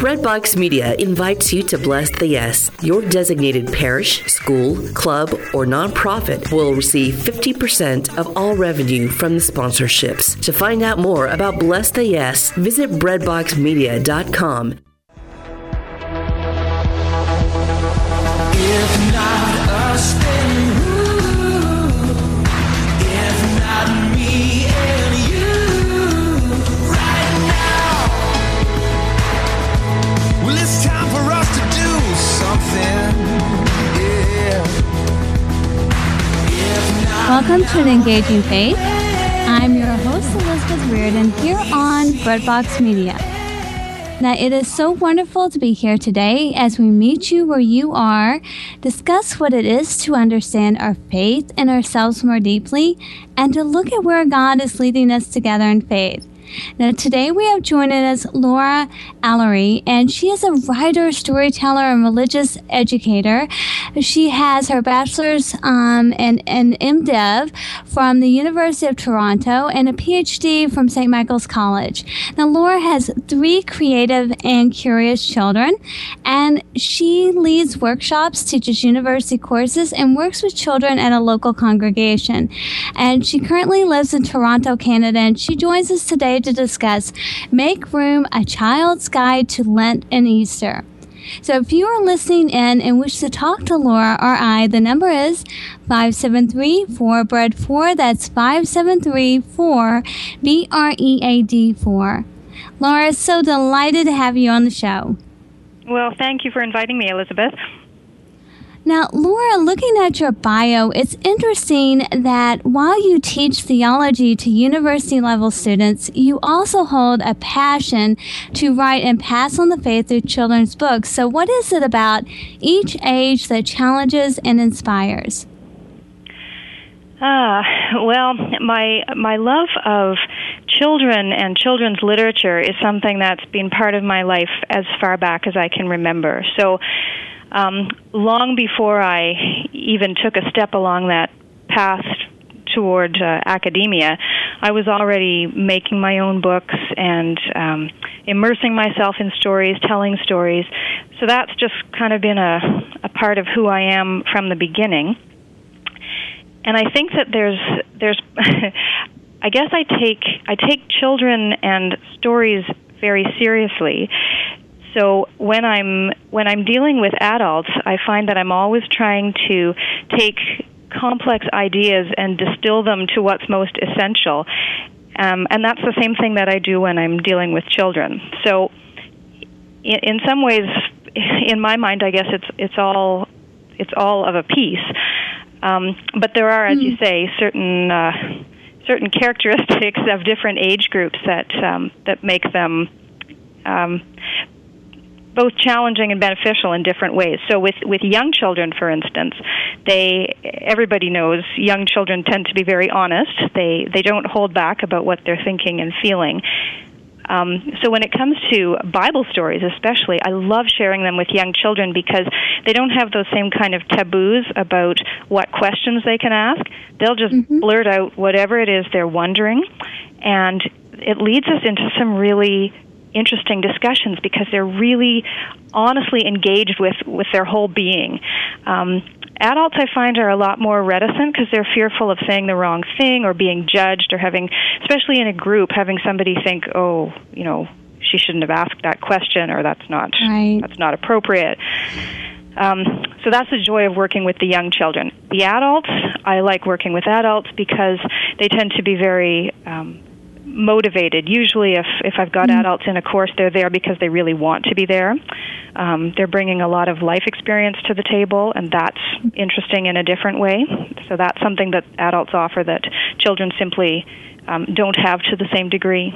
Breadbox Media invites you to Bless the Yes. Your designated parish, school, club, or nonprofit will receive 50% of all revenue from the sponsorships. To find out more about Bless the Yes, visit breadboxmedia.com. If not us, then who? If not me and you, right now. Well, it's time for us to do something, yeah. Welcome to An Engaging Faith. I'm your host, Elizabeth Reardon, here on Breadbox Media. Now, it is so wonderful to be here today as we meet you where you are, discuss what it is to understand our faith and ourselves more deeply, and to look at where God is leading us together in faith. Now, today we have joining us Laura Allery, and she is a writer, storyteller, and religious educator. She has her bachelor's and MDiv from the University of Toronto and a PhD from St. Michael's College. Now, Laura has 3 creative and curious children, and she leads workshops, teaches university courses, and works with children at a local congregation. And she currently lives in Toronto, Canada, and she joins us today to discuss Make Room, A Child's Guide to Lent and Easter. So if you are listening in and wish to talk to Laura or I, the number is 573-4BREAD4. That's 573-4BREAD4. Laura, so delighted to have you on the show. Well, thank you for inviting me, Elizabeth. Now, Laura, looking at your bio, it's interesting that while you teach theology to university-level students, you also hold a passion to write and pass on the faith through children's books. So what is it about each age that challenges and inspires? Well, my love of children and children's literature is something that's been part of my life as far back as I can remember. So long before I even took a step along that path toward academia, I was already making my own books and immersing myself in stories, telling stories. So that's just kind of been a part of who I am from the beginning. And I think that there's I guess I take children and stories very seriously. So when I'm dealing with adults, I find that I'm always trying to take complex ideas and distill them to what's most essential, and that's the same thing that I do when I'm dealing with children. So, in some ways, in my mind, I guess it's all of a piece. But there are, as you say, certain characteristics of different age groups that make them both challenging and beneficial in different ways. So with young children, for instance, everybody knows young children tend to be very honest. They don't hold back about what they're thinking and feeling. So when it comes to Bible stories especially, I love sharing them with young children because they don't have those same kind of taboos about what questions they can ask. They'll just blurt out whatever it is they're wondering, and it leads us into some really interesting discussions because they're really honestly engaged with their whole being. Adults, I find, are a lot more reticent because they're fearful of saying the wrong thing or being judged or having, especially in a group, having somebody think, oh, she shouldn't have asked that question or that's not appropriate. So that's the joy of working with the young children. The adults, I like working with adults because they tend to be very motivated. Usually if I've got adults in a course, they're there because they really want to be there. They're bringing a lot of life experience to the table, and that's interesting in a different way. So that's something that adults offer that children simply don't have to the same degree.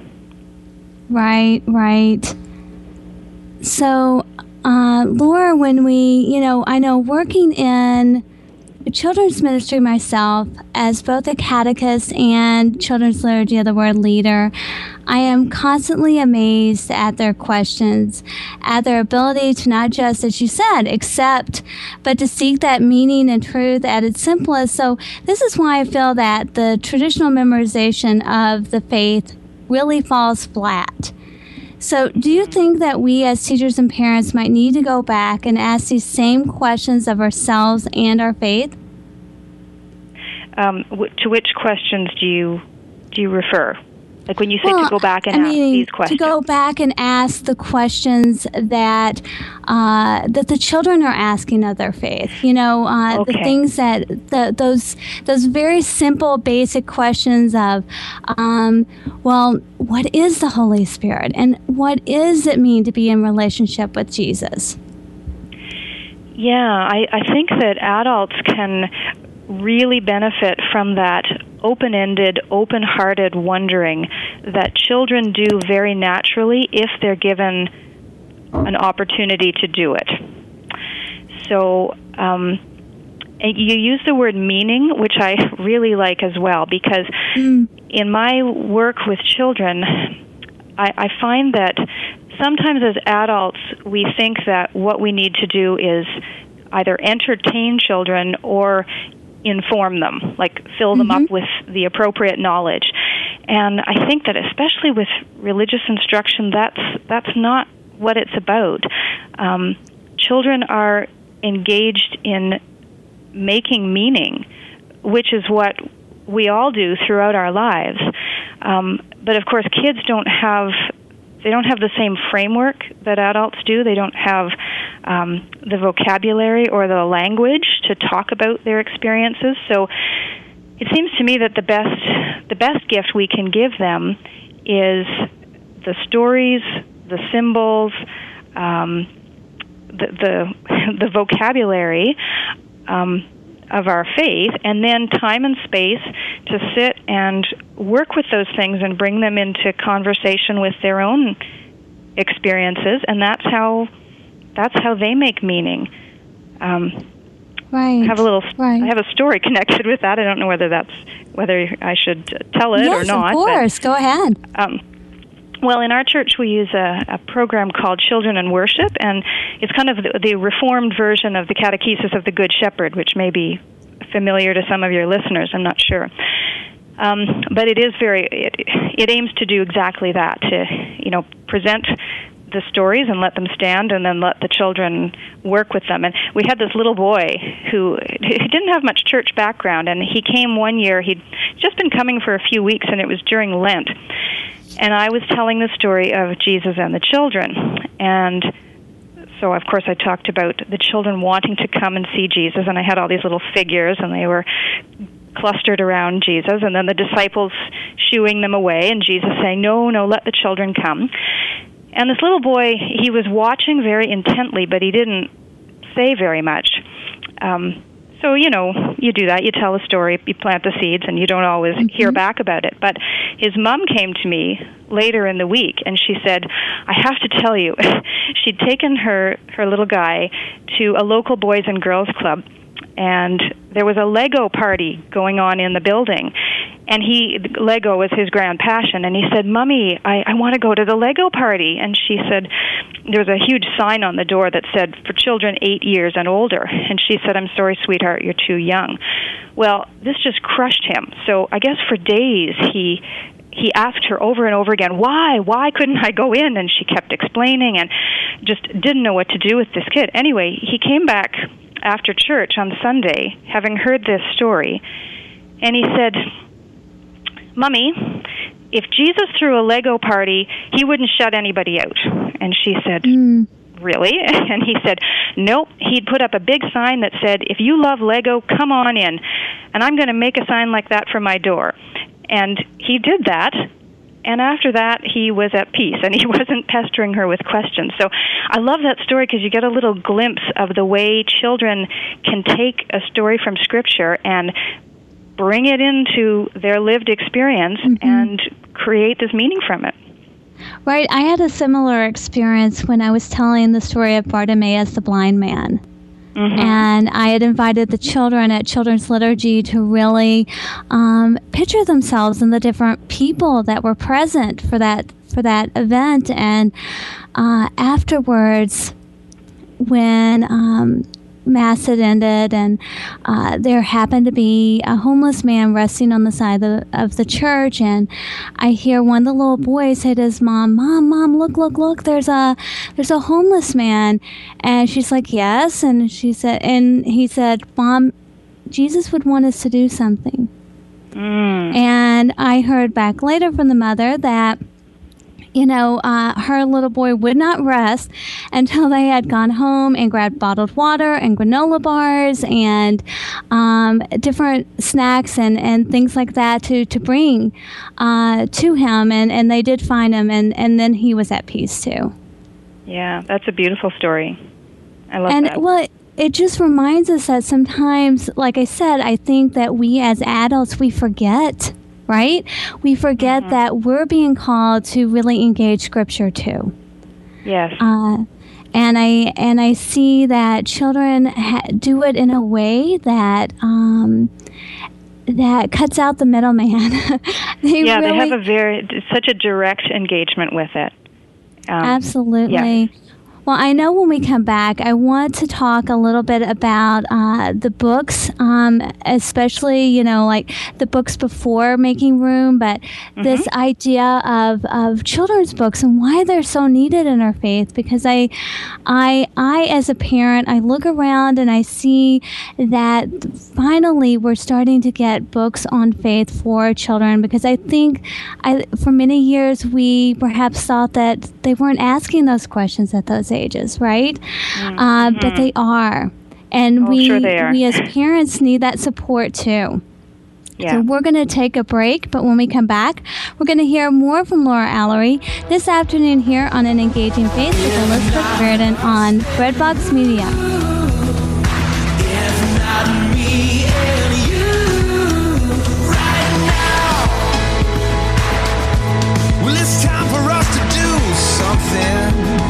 Right. So, Laura, when I know working in children's ministry myself, as both a catechist and children's liturgy of the word leader, I am constantly amazed at their questions, at their ability to not just, as you said, accept, but to seek that meaning and truth at its simplest. So this is why I feel that the traditional memorization of the faith really falls flat. So do you think that we as teachers and parents might need to go back and ask these same questions of ourselves and our faith? To which questions do you refer? Like when you say to go back and ask these questions? To go back and ask the questions that that the children are asking of their faith. The things that those very simple, basic questions of, what is the Holy Spirit, and what does it mean to be in relationship with Jesus? Yeah, I think that adults can really benefit from that open-ended, open-hearted wondering that children do very naturally if they're given an opportunity to do it. So you use the word meaning, which I really like as well, because in my work with children, I find that sometimes as adults we think that what we need to do is either entertain children or inform them, like fill them up with the appropriate knowledge. And I think that especially with religious instruction, that's not what it's about. Children are engaged in making meaning, which is what we all do throughout our lives. But of course, kids don't have the same framework that adults do. They don't have the vocabulary or the language to talk about their experiences. So it seems to me that the best gift we can give them is the stories, the symbols, the vocabulary of our faith, and then time and space to sit and work with those things and bring them into conversation with their own experiences, and that's how they make meaning. Right. I have a story connected with that. I don't know whether I should tell it or not. Yes, of course. Go ahead. Well, in our church, we use a program called Children in Worship, and it's kind of the reformed version of the Catechesis of the Good Shepherd, which may be familiar to some of your listeners. I'm not sure. But it aims to do exactly that, to present the stories and let them stand, and then let the children work with them. And we had this little boy who didn't have much church background, and he came one year. He'd just been coming for a few weeks, and it was during Lent. And I was telling the story of Jesus and the children. And so, of course, I talked about the children wanting to come and see Jesus, and I had all these little figures, and they were clustered around Jesus, and then the disciples shooing them away, and Jesus saying, no, let the children come. And this little boy, he was watching very intently, but he didn't say very much. So, you do that. You tell a story, you plant the seeds, and you don't always hear back about it. But his mom came to me later in the week, and she said, I have to tell you, she'd taken her little guy to a local boys and girls club, and there was a Lego party going on in the building. And Lego was his grand passion. And he said, Mommy, I want to go to the Lego party. And she said, there was a huge sign on the door that said, for children 8 years and older. And she said, I'm sorry, sweetheart, you're too young. Well, this just crushed him. So I guess for days he asked her over and over again, why couldn't I go in? And she kept explaining and just didn't know what to do with this kid. Anyway, he came back after church on Sunday, having heard this story, and he said, Mommy, if Jesus threw a Lego party, he wouldn't shut anybody out. And she said, Really? And he said, nope. He'd put up a big sign that said, if you love Lego, come on in. And I'm going to make a sign like that for my door. And he did that. And after that, he was at peace, and he wasn't pestering her with questions. So I love that story because you get a little glimpse of the way children can take a story from Scripture and bring it into their lived experience and create this meaning from it. Right. I had a similar experience when I was telling the story of Bartimaeus the blind man. And I had invited the children at Children's Liturgy to really picture themselves in the different people that were present for that event. And afterwards, when Mass had ended, and there happened to be a homeless man resting on the side of the church, and I hear one of the little boys say to his mom, Mom, look, there's a homeless man. And she's like, yes, and he said, Mom, Jesus would want us to do something. And I heard back later from the mother that her little boy would not rest until they had gone home and grabbed bottled water and granola bars and different snacks and things like that to bring to him. And they did find him, and then he was at peace too. Yeah, that's a beautiful story. I love that. Well, it just reminds us that sometimes, like I said, I think that we as adults, we forget. Right? We forget that we're being called to really engage Scripture too. Yes. And I see that children do it in a way that that cuts out the middleman. They have such a direct engagement with it. Absolutely. Yes. Well, I know when we come back, I want to talk a little bit about the books, especially, like the books before Making Room, but this idea of children's books and why they're so needed in our faith. Because I as a parent, I look around and I see that finally we're starting to get books on faith for children, because I think for many years we perhaps thought that they weren't asking those questions at those ages, right? But they are. And sure they are. We as parents need that support too. Yeah. So we're going to take a break, but when we come back, we're going to hear more from Laura Allery this afternoon here on An Engaging Faith with Elizabeth Verdon on Breadbox Media. If not me and you right now, well, it's time for us to do something.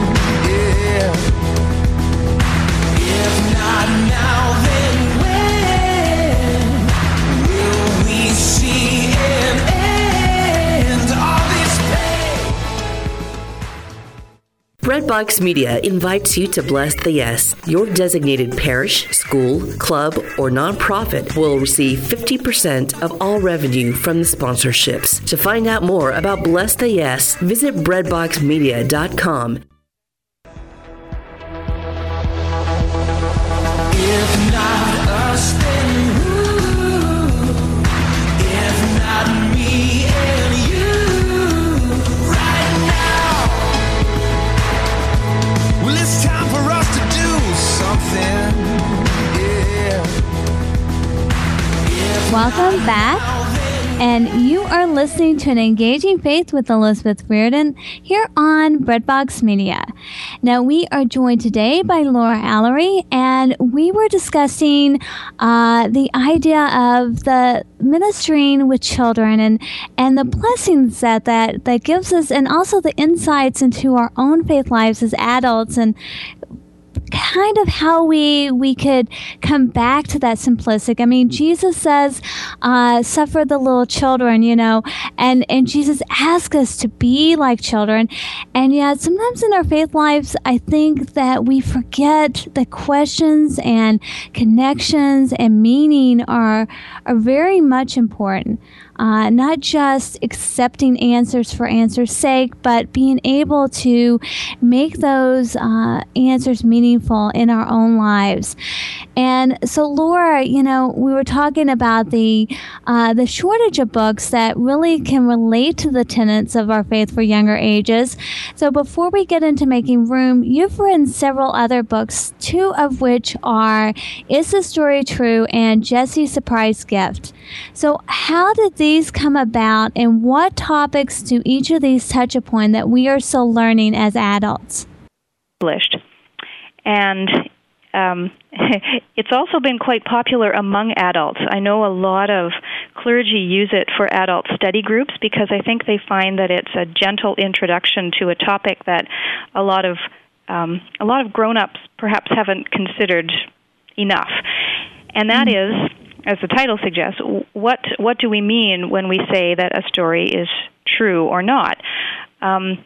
If not now, then when will we see an end of this pain? Breadbox Media invites you to Bless the Yes. Your designated parish, school, club, or nonprofit will receive 50% of all revenue from the sponsorships. To find out more about Bless the Yes, visit breadboxmedia.com. If not us, then who? If not me and you right now, well, it's time for us to do something. Welcome back. And you are listening to An Engaging Faith with Elizabeth Reardon here on Breadbox Media. Now, we are joined today by Laura Allery, and we were discussing the idea of the ministering with children and the blessings that gives us, and also the insights into our own faith lives as adults, and kind of how we could come back to that simplistic. I mean, Jesus says, suffer the little children, and Jesus asks us to be like children. And yet sometimes in our faith lives, I think that we forget that questions and connections and meaning are very much important. Not just accepting answers for answers' sake, but being able to make those answers meaningful in our own lives. And so, Laura, we were talking about the shortage of books that really can relate to the tenets of our faith for younger ages. So before we get into Making Room, you've written several other books, two of which are Is the Story True and Jesse's Surprise Gift. So how did these come about, and what topics do each of these touch upon that we are still learning as adults? And it's also been quite popular among adults. I know a lot of clergy use it for adult study groups because I think they find that it's a gentle introduction to a topic that a lot of grown-ups perhaps haven't considered enough. And that is, as the title suggests, what do we mean when we say that a story is true or not?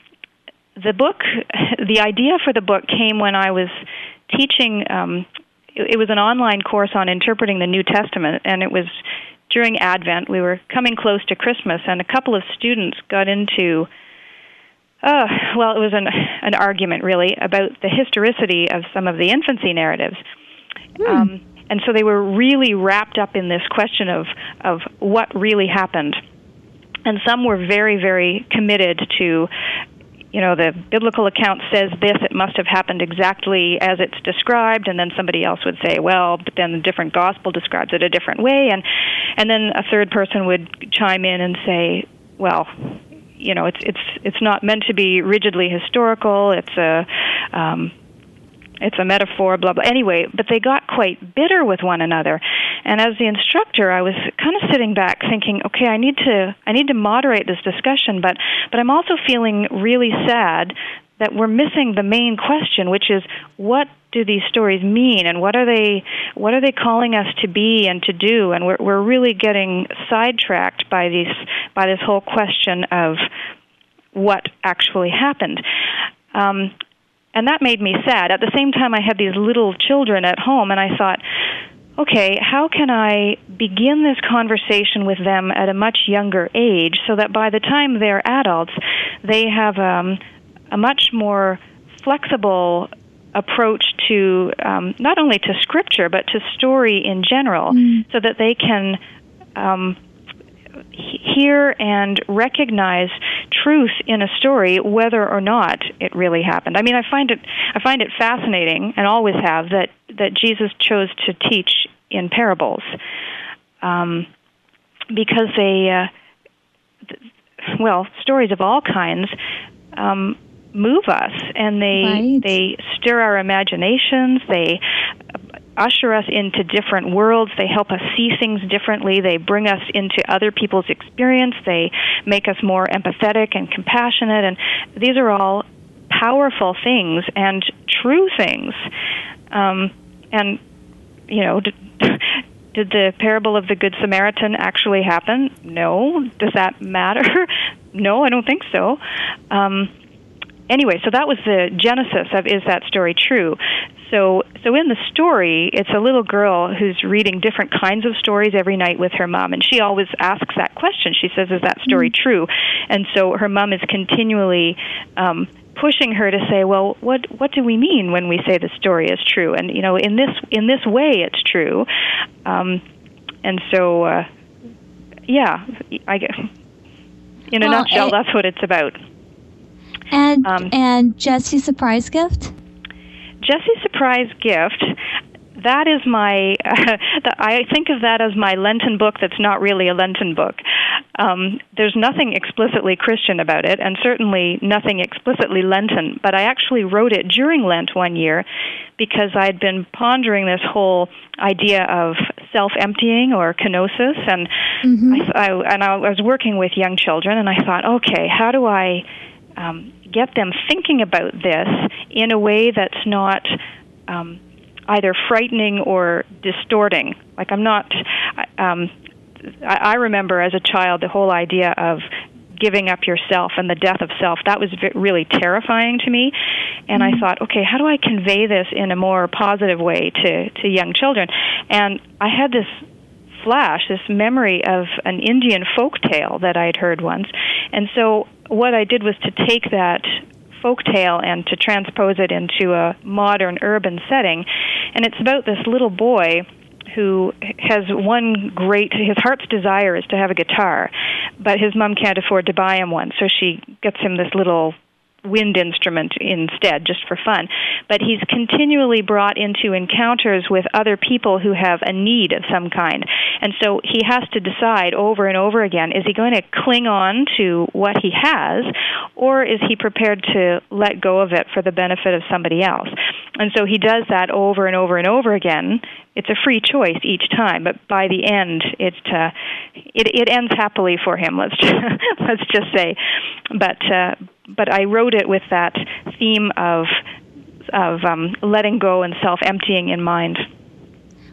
The idea for the book came when I was teaching it was an online course on interpreting the New Testament, and it was during Advent. We were coming close to Christmas, and a couple of students got into, it was an argument, really, about the historicity of some of the infancy narratives. And so they were really wrapped up in this question of what really happened. And some were very, very committed to, the biblical account says this, it must have happened exactly as it's described, and then somebody else would say, well, but then a different gospel describes it a different way, and then a third person would chime in and say, well, it's not meant to be rigidly historical, it's a metaphor, blah, blah. Anyway, but they got quite bitter with one another. And as the instructor, I was kind of sitting back thinking, okay, I need to moderate this discussion, but I'm also feeling really sad that we're missing the main question, which is, what do these stories mean, and what are they calling us to be and to do? And we're really getting sidetracked by this whole question of what actually happened. And that made me sad. At the same time, I had these little children at home, and I thought, okay, how can I begin this conversation with them at a much younger age so that by the time they're adults, they have a much more flexible approach to not only to Scripture, but to story in general, so that they can hear and recognize truth in a story, whether or not it really happened. I mean, I find it fascinating, and always have, that Jesus chose to teach in parables, because stories of all kinds move us, and they stir our imaginations. They usher us into different worlds. They help us see things differently. They bring us into other people's experience. They make us more empathetic and compassionate. And these are all powerful things and true things. Did the parable of the Good Samaritan actually happen? No. Does that matter? No, I don't think so. Anyway, so that was the genesis of, is that story true? So in the story, it's a little girl who's reading different kinds of stories every night with her mom, and she always asks that question. She says, is that story true? And so her mom is continually pushing her to say, well, what do we mean when we say the story is true? And, in this way it's true. And so, I guess, in a nutshell, that's what it's about. And Jesse's surprise gift? Jesse's surprise gift, that is my, I think of that as my Lenten book that's not really a Lenten book. There's nothing explicitly Christian about it, and certainly nothing explicitly Lenten, but I actually wrote it during Lent one year because I'd been pondering this whole idea of self-emptying or kenosis, and I was working with young children, and I thought, okay, how do I get them thinking about this in a way that's not either frightening or distorting. Like I remember as a child the whole idea of giving up yourself and the death of self. That was really terrifying to me. And I thought, okay, how do I convey this in a more positive way to young children? And I had this flash, this memory of an Indian folk tale that I'd heard once. And so what I did was to take that folk tale and to transpose it into a modern urban setting. And it's about this little boy who has his heart's desire is to have a guitar, but his mom can't afford to buy him one, so she gets him this little wind instrument instead, just for fun. But he's continually brought into encounters with other people who have a need of some kind. And so he has to decide over and over again, is he going to cling on to what he has, or is he prepared to let go of it for the benefit of somebody else? And so he does that over and over and over again. It's a free choice each time, but by the end, it ends happily for him. Let's just say, but I wrote it with that theme of letting go and self-emptying in mind.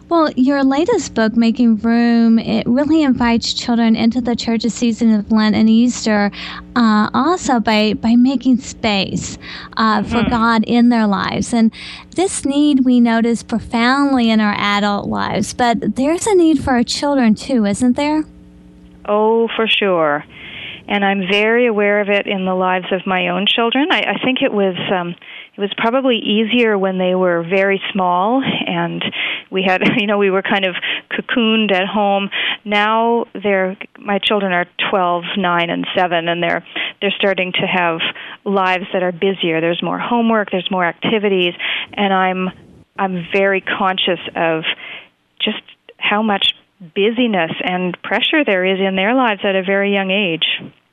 Well, your latest book, Making Room, it really invites children into the church's season of Lent and Easter, also by making space for God in their lives. And this need we notice profoundly in our adult lives, but there's a need for our children too, isn't there? Oh, for sure. And I'm very aware of it in the lives of my own children. I think it was probably easier when they were very small, and we had, we were kind of cocooned at home. Now my children are 12, 9, and 7, and they're starting to have lives that are busier. There's more homework, there's more activities, and I'm very conscious of just how much busyness and pressure there is in their lives at a very young age.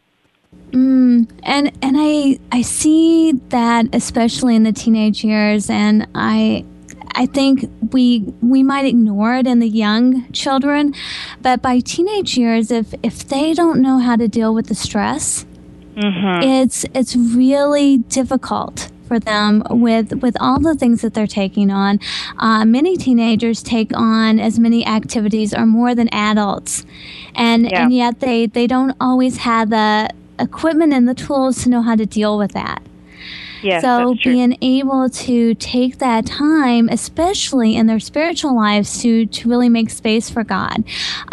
And I see that especially in the teenage years, and I think we might ignore it in the young children, but by teenage years, if they don't know how to deal with the stress, it's really difficult for them with all the things that they're taking on. Many teenagers take on as many activities or more than adults, and yet they don't always have the equipment and the tools to know how to deal with that. Yes, so that's true. Being able to take that time, especially in their spiritual lives, to really make space for God.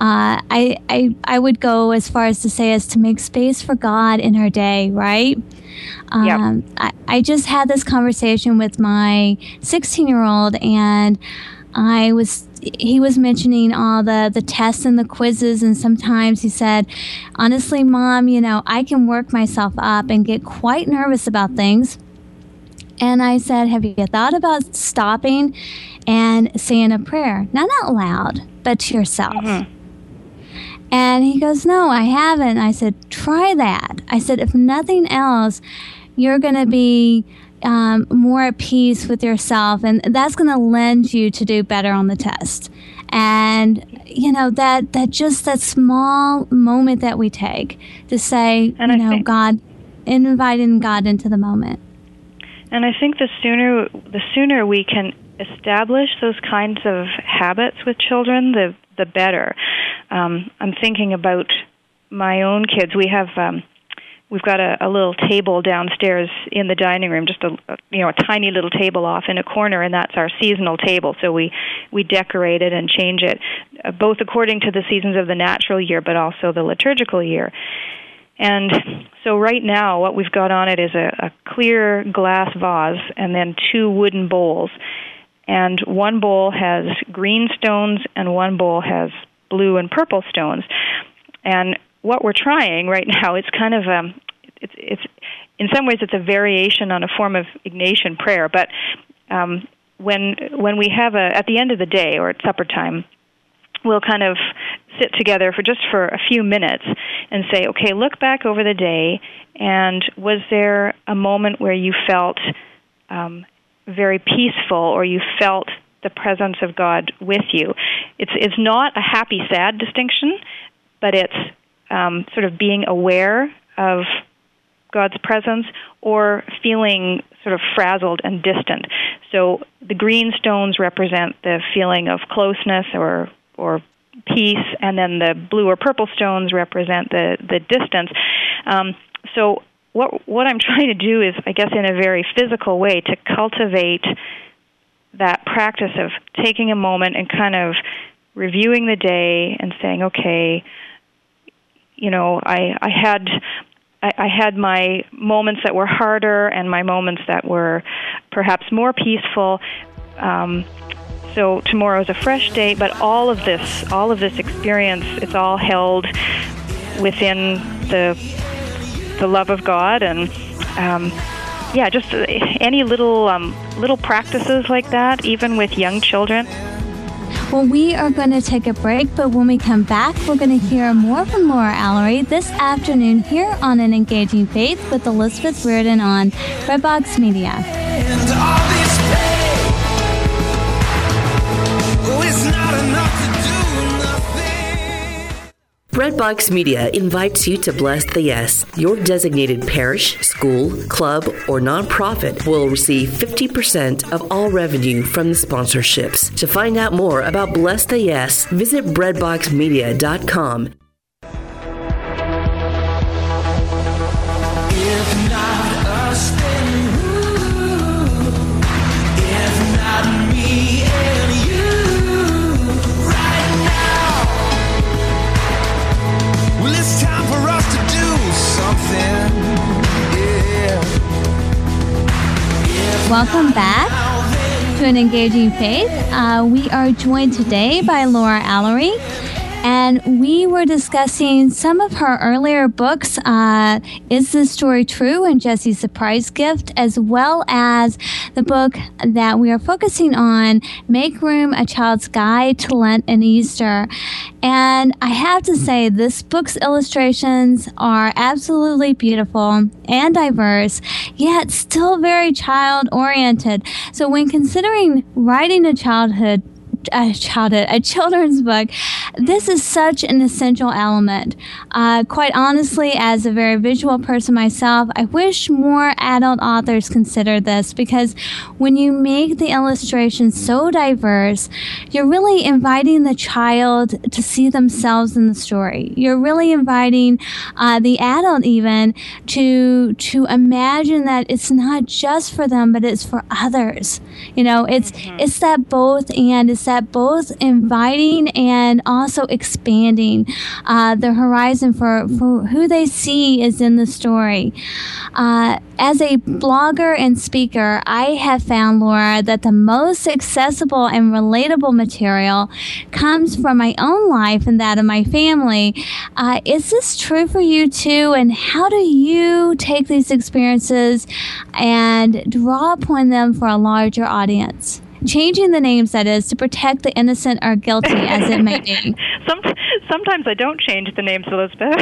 I would go as far as to say as to make space for God in our day, right? Yep. I just had this conversation with my 16-year-old, and he was mentioning all the tests and the quizzes, and sometimes he said, honestly, Mom, I can work myself up and get quite nervous about things. And I said, have you thought about stopping and saying a prayer? Not out loud, but to yourself. And he goes, no, I haven't. I said, try that. I said, if nothing else, you're going to be more at peace with yourself, and that's going to lend you to do better on the test. And that small moment that we take to say, God, inviting God into the moment. And I think the sooner we can establish those kinds of habits with children, the better. I'm thinking about my own kids. We've got a little table downstairs in the dining room, just a tiny little table off in a corner, and that's our seasonal table. So we decorate it and change it, both according to the seasons of the natural year, but also the liturgical year. And so right now, what we've got on it is a clear glass vase and then 2 wooden bowls. And one bowl has green stones and one bowl has blue and purple stones. And what we're trying right now, it's kind of it's in some ways it's a variation on a form of Ignatian prayer. But when we have at the end of the day or at supper time, we'll kind of sit together for a few minutes and say, okay, look back over the day, and was there a moment where you felt very peaceful, or you felt the presence of God with you? It's not a happy, sad distinction, but it's sort of being aware of God's presence or feeling sort of frazzled and distant. So the green stones represent the feeling of closeness or peace, and then the blue or purple stones represent the distance. So what I'm trying to do is, I guess in a very physical way, to cultivate that practice of taking a moment and kind of reviewing the day and saying, okay, I had my moments that were harder and my moments that were perhaps more peaceful. So tomorrow's a fresh day, but all of this experience, it's all held within the love of God, and just any little practices like that, even with young children. Well, we are going to take a break, but when we come back, we're going to hear more from Laura Allery this afternoon here on An Engaging Faith with Elizabeth Reardon on Redbox Media. And all this pain, it's not enough to do nothing. Breadbox Media invites you to Bless the Yes. Your designated parish, school, club, or nonprofit will receive 50% of all revenue from the sponsorships. To find out more about Bless the Yes, visit breadboxmedia.com. If not us, then who? If not me and you, right now. Well, it's time for us to do something. Yeah. Welcome back to An Engaging Faith. We are joined today by Laura Allery, and we were discussing some of her earlier books, Is This Story True? And Jesse's Surprise Gift, as well as the book that we are focusing on, Make Room, A Child's Guide to Lent and Easter. And I have to say, this book's illustrations are absolutely beautiful and diverse, yet still very child-oriented. So when considering writing a children's book, this is such an essential element. Quite honestly, as a very visual person myself, I wish more adult authors consider this, because when you make the illustrations so diverse, you're really inviting the child to see themselves in the story. You're really inviting the adult even to imagine that it's not just for them, but it's for others. You know, it's that both and. It's that both inviting and also expanding the horizon for who they see is in the story. As a blogger and speaker, I have found, Laura, that the most accessible and relatable material comes from my own life and that of my family. Is this true for you too? And how do you take these experiences and draw upon them for a larger audience? Changing the names, that is, to protect the innocent or guilty, as it may be. Sometimes I don't change the names, Elizabeth.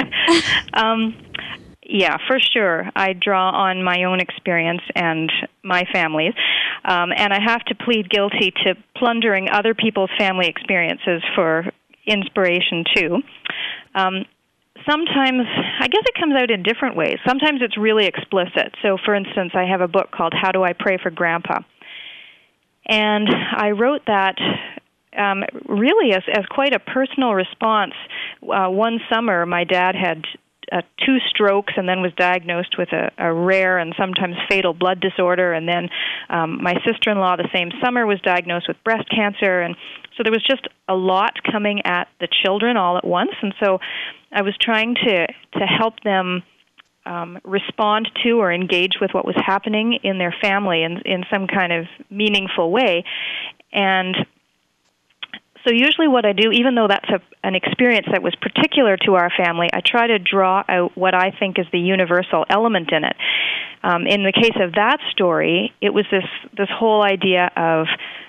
Yeah, for sure. I draw on my own experience and my family's, and I have to plead guilty to plundering other people's family experiences for inspiration, too. Sometimes, I guess it comes out in different ways. Sometimes it's really explicit. So, for instance, I have a book called How Do I Pray for Grandpa? And I wrote that really as quite a personal response. One summer, my dad had 2 strokes and then was diagnosed with a rare and sometimes fatal blood disorder. And then my sister-in-law the same summer was diagnosed with breast cancer. And so there was just a lot coming at the children all at once. And so I was trying to help them respond to or engage with what was happening in their family in some kind of meaningful way. And so usually what I do, even though that's an experience that was particular to our family, I try to draw out what I think is the universal element in it. In the case of that story, it was this whole idea of,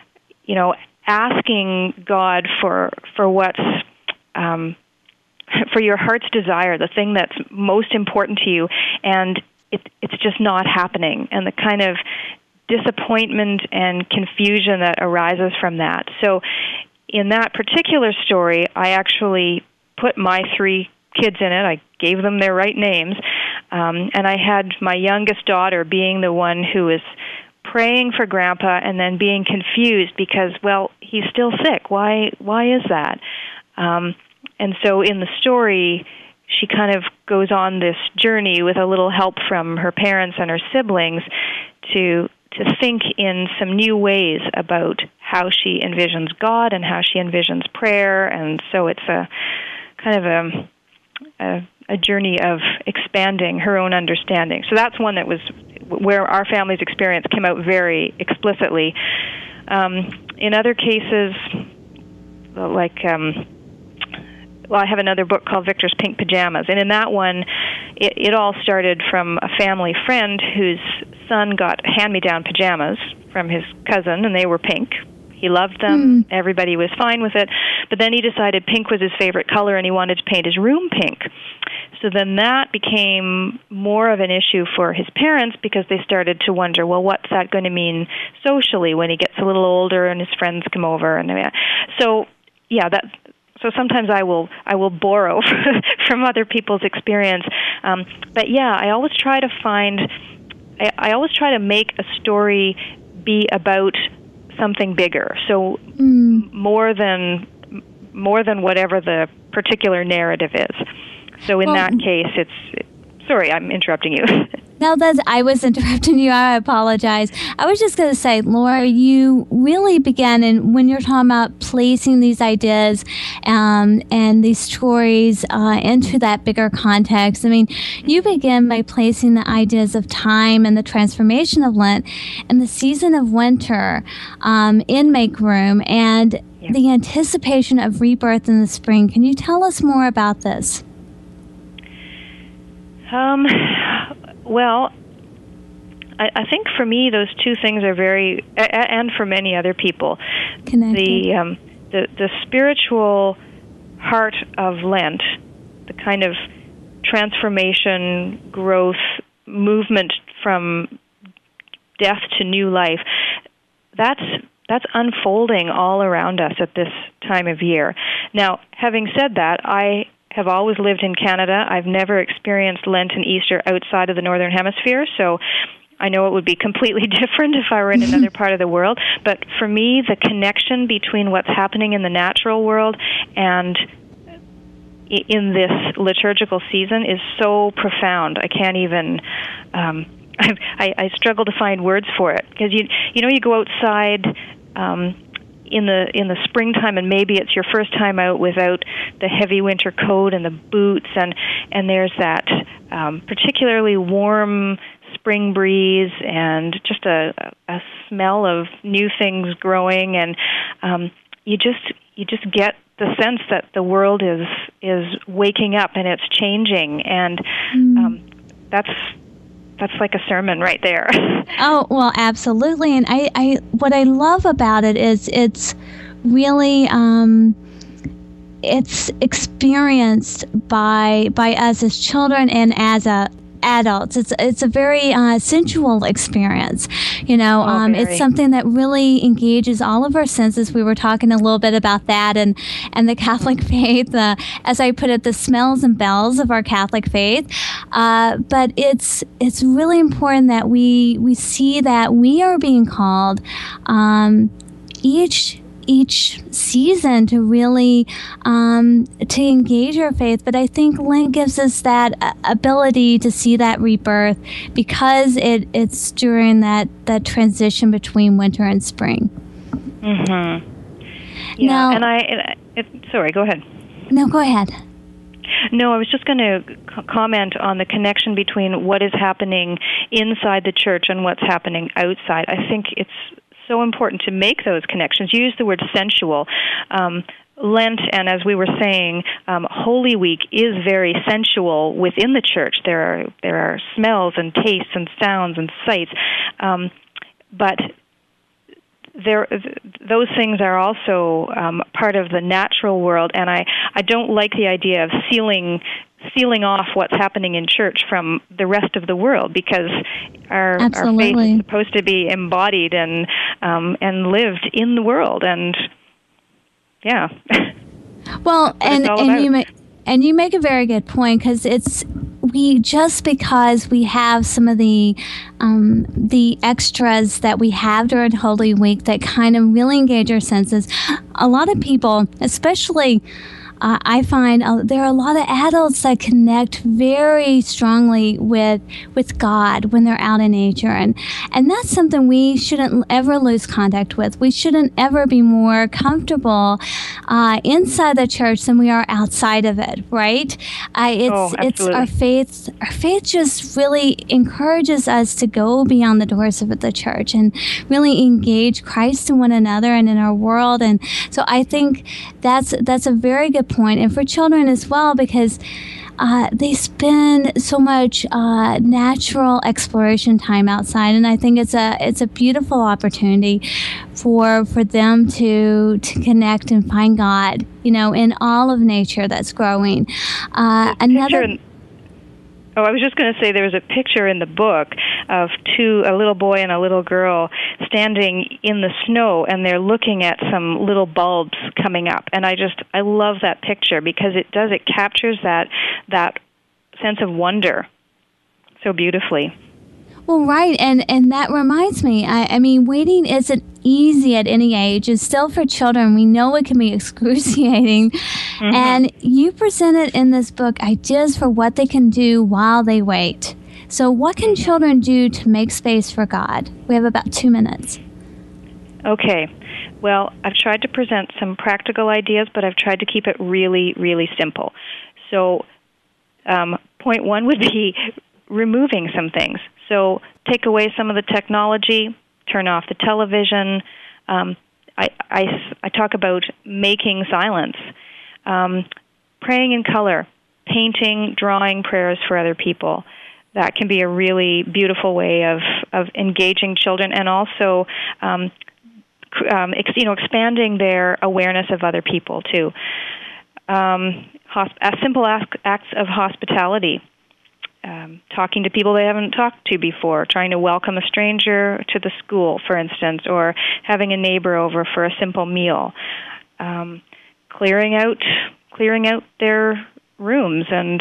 asking God for what's for your heart's desire, the thing that's most important to you, and it's just not happening, and the kind of disappointment and confusion that arises from that. So in that particular story, I actually put my 3 kids in it. I gave them their right names, and I had my youngest daughter being the one who is praying for Grandpa and then being confused because, well, he's still sick. Why is that? And so in the story, she kind of goes on this journey with a little help from her parents and her siblings to think in some new ways about how she envisions God and how she envisions prayer. And so it's a kind of a journey of expanding her own understanding. So that's one that was where our family's experience came out very explicitly. In other cases, like... I have another book called Victor's Pink Pajamas, and in that one, it all started from a family friend whose son got hand-me-down pajamas from his cousin, and they were pink. He loved them. Everybody was fine with it. But then he decided pink was his favorite color, and he wanted to paint his room pink. So then that became more of an issue for his parents because they started to wonder, well, what's that going to mean socially when he gets a little older and his friends come over? And so, yeah, sometimes I will borrow from other people's experience. But yeah, I always try to make a story be about something bigger. So more than whatever the particular narrative is. So in that case, sorry, I'm interrupting you. No, I was interrupting you. I apologize. I was just going to say, Laura, you really began, and when you're talking about placing these ideas and these stories into that bigger context, I mean, you begin by placing the ideas of time and the transformation of Lent and the season of winter in Make Room and the anticipation of rebirth in the spring. Can you tell us more about this? Well, I think for me those two things are very, and for many other people, connected. The spiritual heart of Lent, the kind of transformation, growth, movement from death to new life, that's unfolding all around us at this time of year. Now, having said that, I have always lived in Canada. I've never experienced Lent and Easter outside of the Northern Hemisphere, so I know it would be completely different if I were in another part of the world. But for me, the connection between what's happening in the natural world and in this liturgical season is so profound. I can't even... I struggle to find words for it, because you go outside in the springtime, and maybe it's your first time out without the heavy winter coat and the boots, and there's that particularly warm spring breeze and just a smell of new things growing, and you just get the sense that the world is waking up and it's changing, and that's like a sermon right there. Oh, well, absolutely. And I what I love about it is it's really it's experienced by us as children and as adults. It's a very sensual experience. It's something that really engages all of our senses. We were talking a little bit about that and the Catholic faith, as I put it, the smells and bells of our Catholic faith. But it's really important that we see that we are being called each season to really to engage our faith. But I think Lent gives us that ability to see that rebirth, because it's during that transition between winter and spring. Mm-hmm. Yeah, now, sorry, go ahead. No, go ahead. No, I was just going to comment on the connection between what is happening inside the church and what's happening outside. I think it's so important to make those connections. You use the word sensual. Lent, and as we were saying, Holy Week is very sensual within the church. There are smells and tastes and sounds and sights, but those things are also part of the natural world. And I don't like the idea of sealing off what's happening in church from the rest of the world, because our faith is supposed to be embodied and lived in the world, and yeah. Well, and you make a very good point, because because we have some of the extras that we have during Holy Week that kind of really engage our senses. A lot of people, especially I find there are a lot of adults that connect very strongly with God when they're out in nature, and that's something we shouldn't ever lose contact with. We shouldn't ever be more comfortable inside the church than we are outside of it, right? It's our faith. Our faith just really encourages us to go beyond the doors of the church and really engage Christ in one another and in our world. And so I think that's a very good point, and for children as well, because they spend so much natural exploration time outside, and I think it's a beautiful opportunity for them to connect and find God, in all of nature that's growing. Oh, I was just going to say there's a picture in the book of a little boy and a little girl standing in the snow, and they're looking at some little bulbs coming up. And I love that picture because it captures that sense of wonder so beautifully. Well, right, and that reminds me, I mean, waiting isn't easy at any age. It's still for children. We know it can be excruciating. Mm-hmm. And you presented in this book ideas for what they can do while they wait. So what can children do to make space for God? We have about 2 minutes. Okay. Well, I've tried to present some practical ideas, but I've tried to keep it really, really simple. So point one would be removing some things. So take away some of the technology, turn off the television. I talk about making silence, praying in color, painting, drawing prayers for other people. That can be a really beautiful way of engaging children, and also expanding their awareness of other people too. Simple acts of hospitality. Talking to people they haven't talked to before, trying to welcome a stranger to the school, for instance, or having a neighbor over for a simple meal. Clearing out their rooms and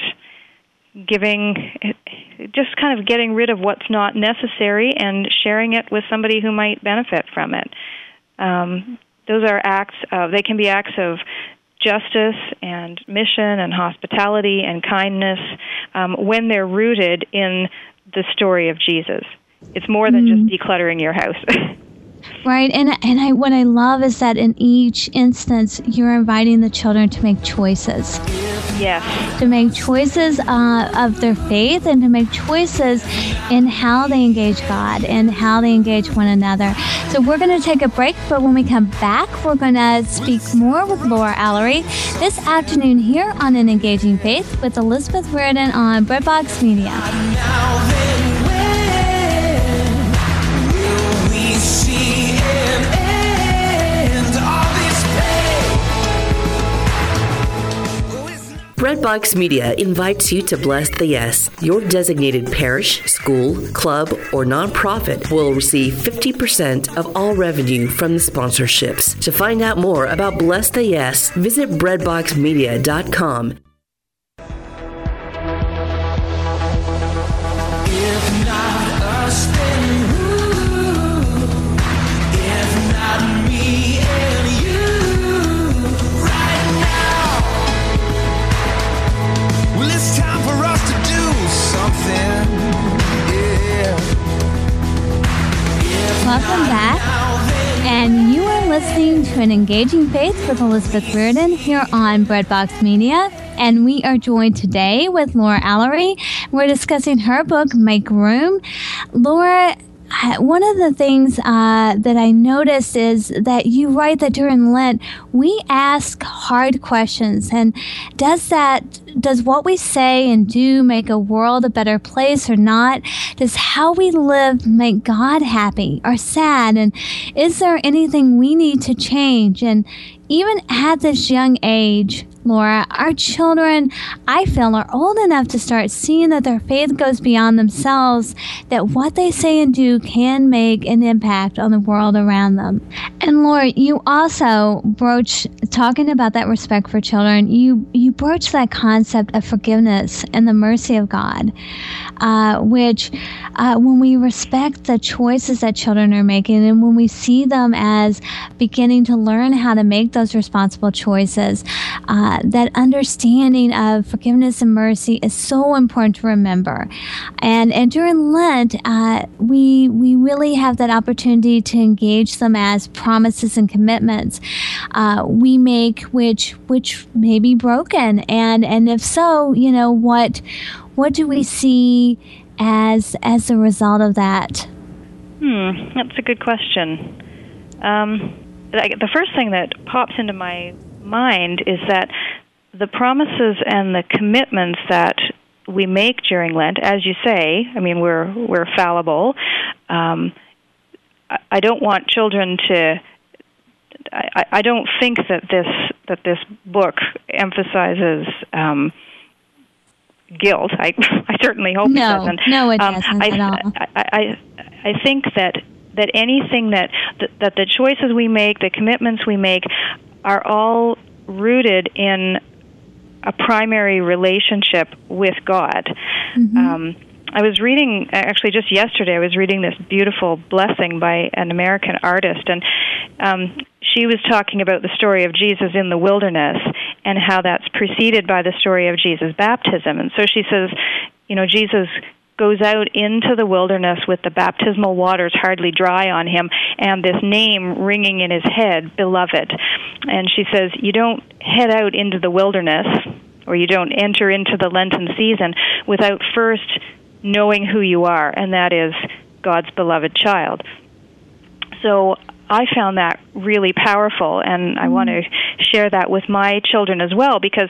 just kind of getting rid of what's not necessary and sharing it with somebody who might benefit from it. Those are they can be acts of justice and mission and hospitality and kindness when they're rooted in the story of Jesus. It's more than just decluttering your house. Right, and what I love is that in each instance, you're inviting the children to make choices. Yes. To make choices of their faith and to make choices in how they engage God and how they engage one another. So we're going to take a break, but when we come back, we're going to speak more with Laura Allery this afternoon here on An Engaging Faith with Elizabeth Reardon on BreadBox Media. BreadBox Media invites you to Bless the Yes. Your designated parish, school, club, or nonprofit will receive 50% of all revenue from the sponsorships. To find out more about Bless the Yes, visit breadboxmedia.com. If not us, then who? If not me and you, right now. Well, it's time for us to do something. Yeah. Welcome back. And you are listening to An Engaging Faith with Elizabeth Reardon here on BreadBox Media. And we are joined today with Laura Allery. We're discussing her book, Make Room. Laura, one of the things that I noticed is that you write that during Lent, we ask hard questions. And does what we say and do make a world a better place or not? Does how we live make God happy or sad? And is there anything we need to change? And even at this young age, Laura, our children, I feel, are old enough to start seeing that their faith goes beyond themselves, that what they say and do can make an impact on the world around them. And Laura, you also talking about that respect for children, you broach that concept of forgiveness and the mercy of God, which when we respect the choices that children are making and when we see them as beginning to learn how to make those responsible choices, that understanding of forgiveness and mercy is so important to remember. And during Lent, we really have that opportunity to engage them as promises and commitments we make, which may be broken. And if so, what do we see as the result of that? That's a good question. The first thing that pops into my mind is that the promises and the commitments that we make during Lent, as you say, I mean, we're fallible. I don't want children to. I don't think that this book emphasizes guilt. I certainly hope it doesn't. No, it doesn't at all. I think that anything that the choices we make, the commitments we make, are all rooted in a primary relationship with God. Mm-hmm. I was reading, actually just yesterday, I was reading this beautiful blessing by an American artist, and she was talking about the story of Jesus in the wilderness and how that's preceded by the story of Jesus' baptism. And so she says, Jesus goes out into the wilderness with the baptismal waters hardly dry on him and this name ringing in his head, Beloved. And she says, you don't head out into the wilderness, or you don't enter into the Lenten season without first knowing who you are, and that is God's beloved child. So I found that really powerful, and I want to share that with my children as well, because,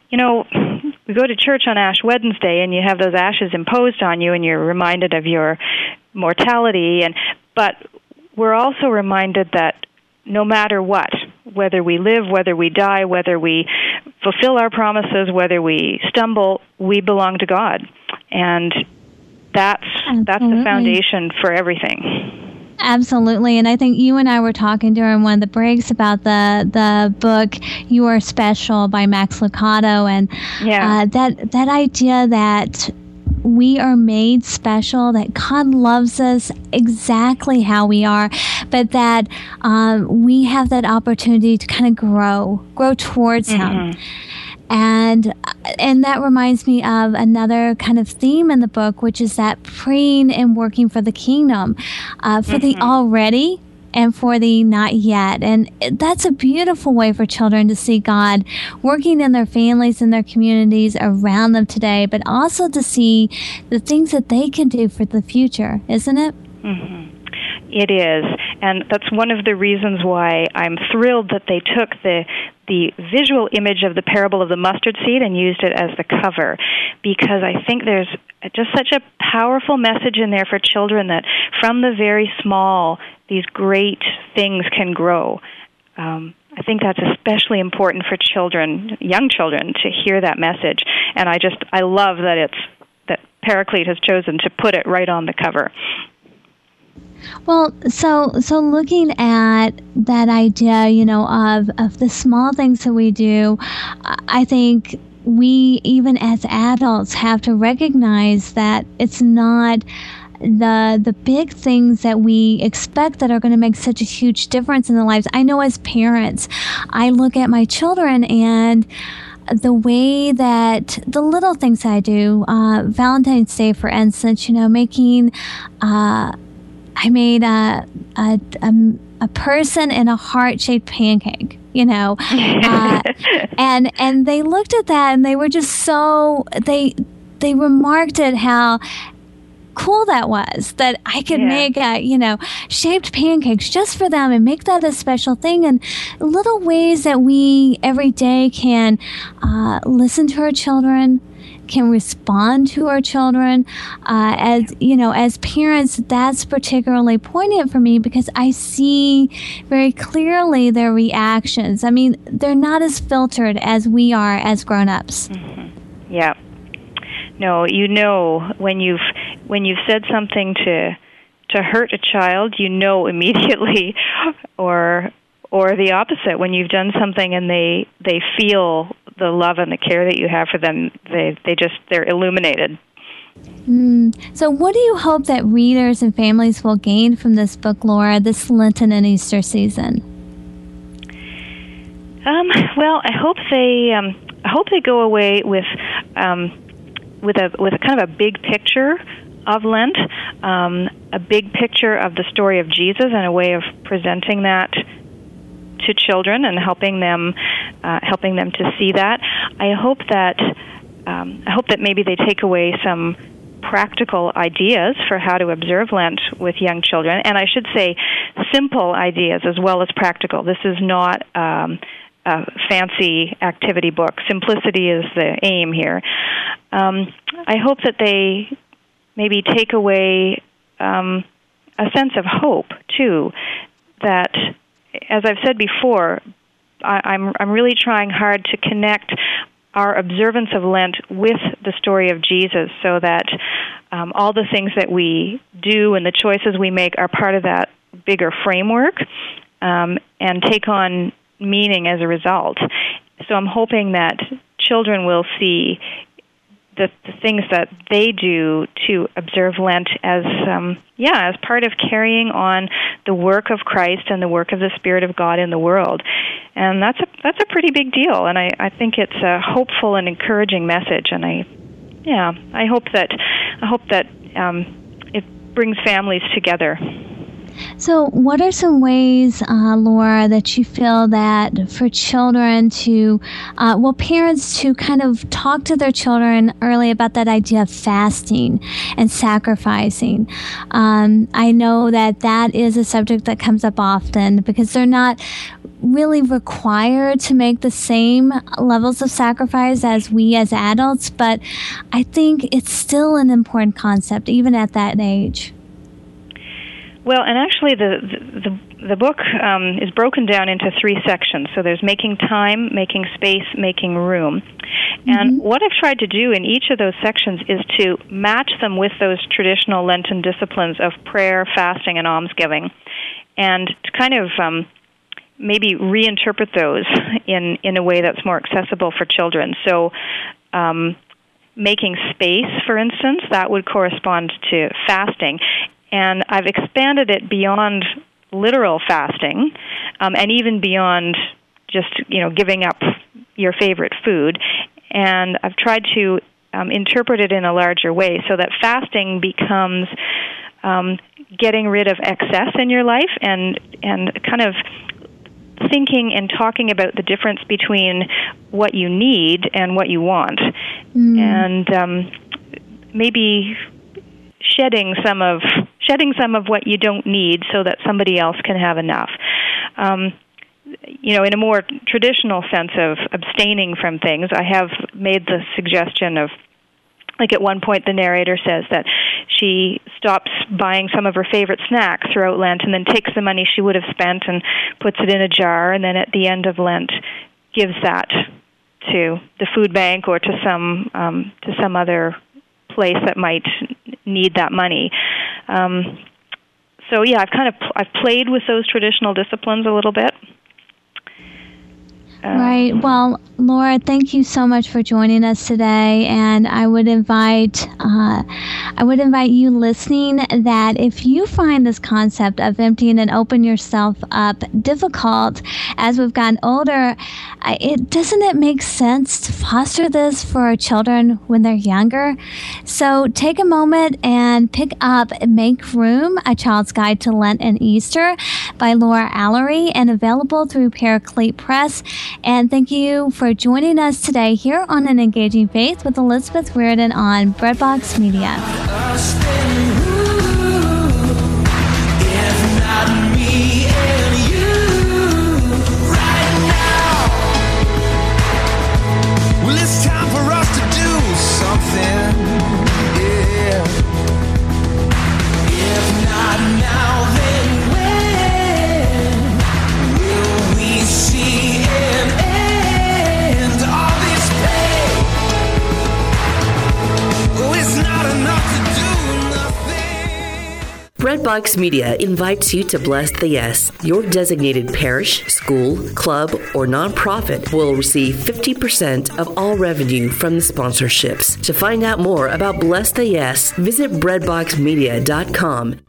we go to church on Ash Wednesday, and you have those ashes imposed on you, and you're reminded of your mortality, but we're also reminded that no matter what, whether we live, whether we die, whether we fulfill our promises, whether we stumble, we belong to God. And that's the foundation for everything. Absolutely, and I think you and I were talking during one of the breaks about the book "You Are Special" by Max Lucado, and that idea that we are made special, that God loves us exactly how we are, but that we have that opportunity to kind of grow towards Him. And that reminds me of another kind of theme in the book, which is that praying and working for the kingdom, for the already and for the not yet. And that's a beautiful way for children to see God working in their families and their communities around them today, but also to see the things that they can do for the future, isn't it? It is, and that's one of the reasons why I'm thrilled that they took the visual image of the parable of the mustard seed and used it as the cover, because I think there's just such a powerful message in there for children that from the very small, these great things can grow. I think that's especially important for children, young children, to hear that message, and I love that Paraclete has chosen to put it right on the cover. Well, so looking at that idea, of the small things that we do, I think we, even as adults, have to recognize that it's not the big things that we expect that are going to make such a huge difference in their lives. I know as parents, I look at my children and the way that the little things I do, Valentine's Day, for instance, making... I made a person in a heart-shaped pancake, and they looked at that and they were just so they remarked at how cool that was, that I could make shaped pancakes just for them and make that a special thing, and little ways that we every day can listen to our children, can respond to our children. As parents, that's particularly poignant for me because I see very clearly their reactions. I mean, they're not as filtered as we are as grown-ups. Yeah. No, when you've said something to hurt a child, immediately, or the opposite, when you've done something and they feel the love and the care that you have for them, they're illuminated. So what do you hope that readers and families will gain from this book, Laura, this Lenten and Easter season? Well, I hope they go away with a kind of a big picture of Lent, a big picture of the story of Jesus, and a way of presenting that to children and helping them to see that. I hope that maybe they take away some practical ideas for how to observe Lent with young children, and I should say simple ideas as well as practical. This is not a fancy activity book. Simplicity is the aim here. I hope that they maybe take away a sense of hope too, that, as I've said before, I'm really trying hard to connect our observance of Lent with the story of Jesus, so that all the things that we do and the choices we make are part of that bigger framework and take on meaning as a result. So I'm hoping that children will see the things that they do to observe Lent as part of carrying on the work of Christ and the work of the Spirit of God in the world. And that's a pretty big deal, and I think it's a hopeful and encouraging message. And I hope that it brings families together. So what are some ways, Laura, that you feel that for children to, parents to kind of talk to their children early about that idea of fasting and sacrificing? I know that is a subject that comes up often because they're not really required to make the same levels of sacrifice as we as adults, but I think it's still an important concept, even at that age. Well, and actually the book is broken down into 3 sections. So there's making time, making space, making room. And what I've tried to do in each of those sections is to match them with those traditional Lenten disciplines of prayer, fasting, and almsgiving, and to kind of maybe reinterpret those in a way that's more accessible for children. So making space, for instance, that would correspond to fasting. And I've expanded it beyond literal fasting, and even beyond just, giving up your favorite food. And I've tried to interpret it in a larger way so that fasting becomes getting rid of excess in your life and kind of thinking and talking about the difference between what you need and what you want. And maybe shedding some of what you don't need so that somebody else can have enough. In a more traditional sense of abstaining from things, I have made the suggestion of, like at one point the narrator says that she stops buying some of her favorite snacks throughout Lent and then takes the money she would have spent and puts it in a jar, and then at the end of Lent gives that to the food bank or to some other place that might need that money. I've played with those traditional disciplines a little bit. Right. Well, Laura, thank you so much for joining us today. And I would invite you listening that if you find this concept of emptying and open yourself up difficult as we've gotten older, doesn't it make sense to foster this for our children when they're younger? So take a moment and pick up Make Room, A Child's Guide to Lent and Easter by Laura Allery, and available through Paraclete Press. And thank you for joining us today here on An Engaging Faith with Elizabeth Reardon on Breadbox Media. It's time for us to do something. Yeah. If not now, then when will we see an end to all this pain? Oh, it's not enough to do nothing. Breadbox Media invites you to bless the Yes. Your designated parish, school, club, or nonprofit will receive 50% of all revenue from the sponsorships. To find out more about Bless the Yes, visit breadboxmedia.com.